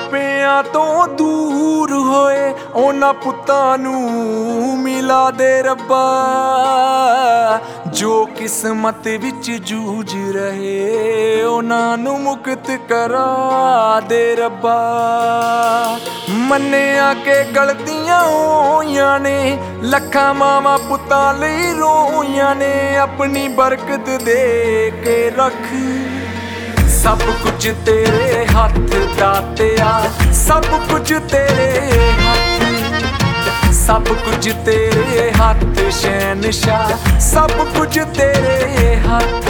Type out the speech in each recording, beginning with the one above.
ਮਾਪਿਆਂ ਤੋਂ ਦੂਰ ਹੋਏ ਉਹਨਾਂ ਪੁੱਤਾਂ ਨੂੰ ਮਿਲਾ ਦੇ ਰੱਬਾ, ਜੋ ਕਿਸਮਤ ਵਿੱਚ ਜੂਝ ਰਹੇ ਉਹਨਾਂ ਨੂੰ ਮੁਕਤ ਕਰਾ ਦੇ ਰੱਬਾ। ਮੰਨਿਆ ਕਿ ਗਲਤੀਆਂ ਹੋਈਆਂ ਨੇ, ਲੱਖਾਂ ਮਾਵਾਂ ਪੁੱਤਾਂ ਲਈ ਰੋਈਆਂ ਨੇ, ਆਪਣੀ ਬਰਕਤ ਦੇ ਕੇ ਰੱਖ ਸਭ ਕੁਝ ਤੇਰੇ ਹੱਥ ਦਾਤਿਆ, ਸਭ ਕੁਝ ਤੇਰੇ ਹੱਥ, ਸਭ ਕੁਝ ਤੇਰੇ ਹੱਥ ਸ਼ਹਿਨਸ਼ਾਹ, ਸਭ ਕੁਝ ਤੇਰੇ ਹੱਥ।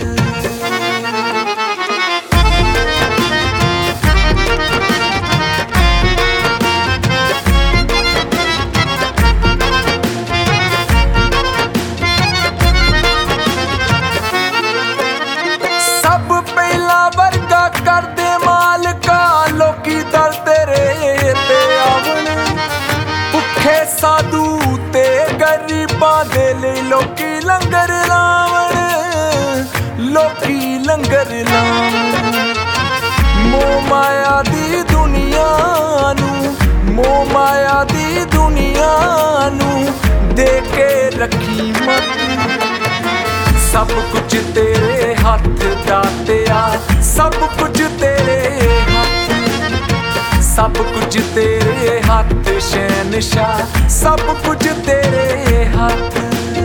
ਕਰਦੇ ਮਾਲਕਾ ਲੋਕੀ ਦਰ ਤੇਰੇ ਤੇ ਆਵਣ, ਭੁੱਖੇ ਸਾਧੂ ਤੇ ਗਰੀਬਾਂ ਦੇ ਲਈ ਲੋਕੀ ਲੰਗਰ ਲਾਵਣ, ਲੋਕੀ ਲੰਗਰ ਲਾਵਣ। ਮੋਹ ਮਾਇਆ ਦੀ ਦੁਨੀਆ ਨੂੰ, ਮੋਹ ਮਾਇਆ ਦੀ ਦੁਨੀਆ ਨੂੰ ਦੇ ਕੇ ਰੱਖੀ ਮਤ, ਸਭ ਕੁਝ ਤੇਰੇ ਹੱਥ ਦਾਤਿਆ, ਸਭ ਕੁਝ ਤੇਰੇ ਹੱਥ, ਸਭ ਕੁਝ ਤੇਰੇ ਹੱਥ ਸ਼ਹਿਨਸ਼ਾਹ, ਸਭ ਕੁਝ ਤੇਰੇ ਹੱਥ।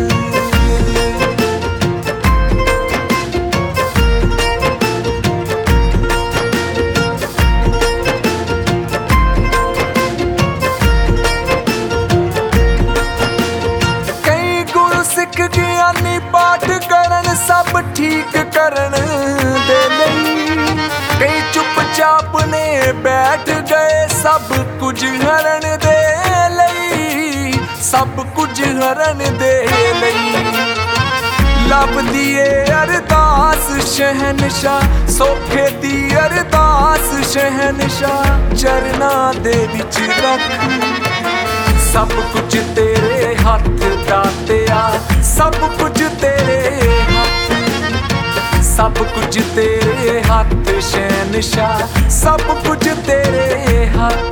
ਕਈ ਗੁਰੂ ਸਿੱਖ ਗਿਆਨੀ ਪਾਠ ਕਰਨ ਸਭ ਠੀਕ ਕਰਨ ਦੇ ਲਈ, ਕਈ ਚੁੱਪਚਾਪ ਨੇ ਬੈਠ ਗਏ ਸਭ ਕੁਝ ਹਰਨ ਦੇ ਲਈ, ਸਭ ਕੁਝ ਹਰਨ ਦੇ ਲਈ। ਲੱਭਦੀ ਏ ਅਰਦਾਸ ਸ਼ਹਿਨਸ਼ਾਹ, ਸੋਖੇ ਦੀ ਅਰਦਾਸ ਸ਼ਹਿਨਸ਼ਾਹ, ਚਰਨਾਂ ਦੇ ਵਿੱਚ ਰੱਖ ਸਭ ਕੁਝ ਤੇਰੇ ਹੱਥ ਦਾਤਿਆ, ਸਭ ਕੁਝ ਤੇਰੇ ਹੱਥ, ਸਭ ਕੁਝ ਤੇਰੇ ਹੱਥ ਸ਼ਹਿਨਸ਼ਾਹ, ਸਭ ਕੁਝ ਤੇਰੇ ਹੱਥ।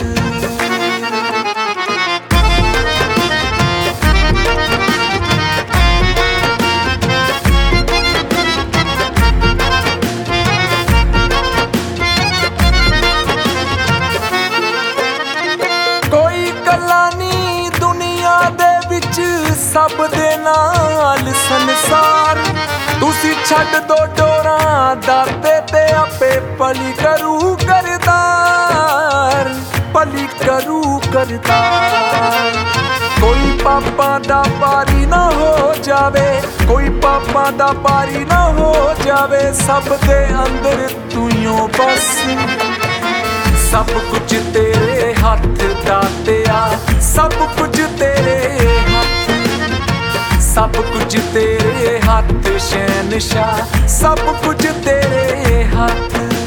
ਕੋਈ ਗੱਲਾਂ ਨੀ ਦੁਨੀਆ ਦੇ ਵਿੱਚ ਸਭ ਦੇ ਨਾਲ ਸੰਸਾਰ, ਤੁਸੀਂ ਛੱਡ ਦੋ ਡੋਰਾਂ ਦਾਤੇ ਤੇ ਆਪੇ ਭਲੀ ਕਰੂ ਕਰਤਾਰ, ਭਲੀ ਕਰੂ ਕਰਤਾਰ। ਕੋਈ ਪਾਪਾਂ ਦਾ ਪਾਰੀ ਨਾ ਹੋ ਜਾਵੇ, ਕੋਈ ਪਾਪਾਂ ਦਾ ਪਾਰੀ ਨਾ ਹੋ ਜਾਵੇ, ਸਭ ਦੇ ਅੰਦਰ ਤੂੰ ਬਸ, ਸਭ ਕੁਝ ਤੇਰੇ ਹੱਥ ਦਾਤਿਆ, ਸਭ ਕੁਝ ਤੇਰੇ ਹੱਥ, ਸਭ ਕੁਝ ਤੇਰੇ ਹੱਥ ਸ਼ਹਿਨਸ਼ਾਹ, ਸਭ ਕੁਝ ਤੇਰੇ ਹੱਥ।